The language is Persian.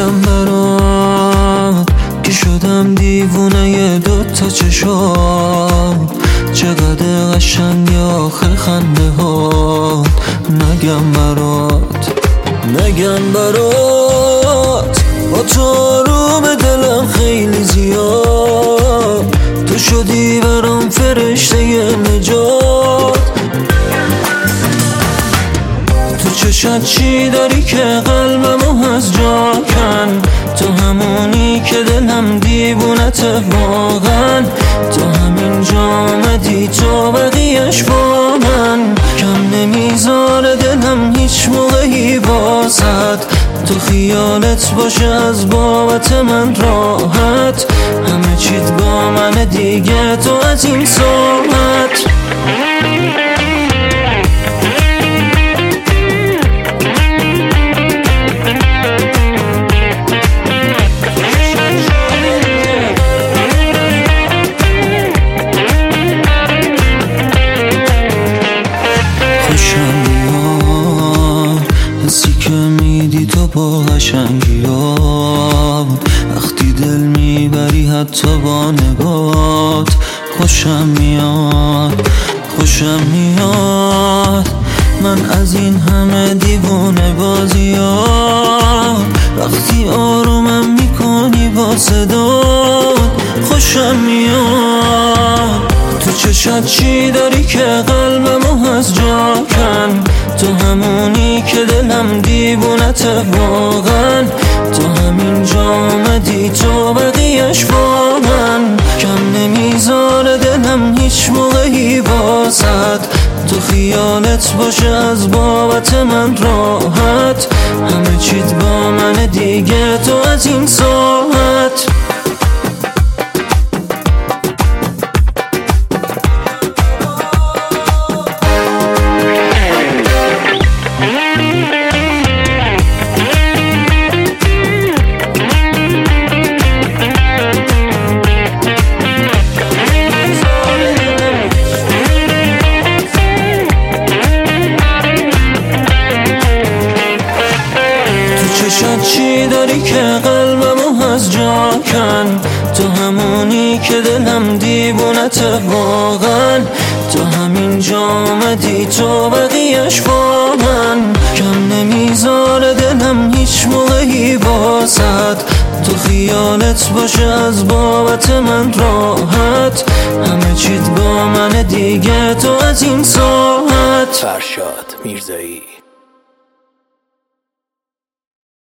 نگم برات که شدم دیوونه دوتا چشام، چقدر قشنگ آخه خنده ها. نگم برات با تو آروم دلم خیلی زیاد، تو شدی برام فرشته نجات. تو چشات چی داری که قلبمو از جا کن، تو همونی که دلم دیوونته واقعا. تو همین جا آمدی تو بقیهش با من، کم نمیذاره دلم هیچ موقعی واسد. تو خیالت باشه از بابت من راحت، همه چیت با من دیگه تو از این ساعت. حسی که میدی تو با قشنگی ها، وقتی دل میبری حتی با نگات. خوشم میاد من از این همه دیوونه بازی ها، وقتی آرومم میکنی با صدات. خوشم میاد تو چشات چی داری که قلبمو از جا کن، تو همونی که دلم دیوونته واقعا. تو همین جا آمدی تو بقیهش با من، کم نمیذاره دلم هیچ موقعی واسد. تو خیالت باشه از بابت من راحت، همه چیت با من دیگه تو از این ساعت. چشات چی داری که قلبمو از جا کن، تو همونی که دلم دیوونته واقعا. تو همین جا آمدی تو بقیهش با من، کم نمیذاره دلم هیچ موقعی واسد. تو خیالت باشه از بابت من راحت، همه چیت با من دیگه تو از این ساعت. فرشاد میرزایی.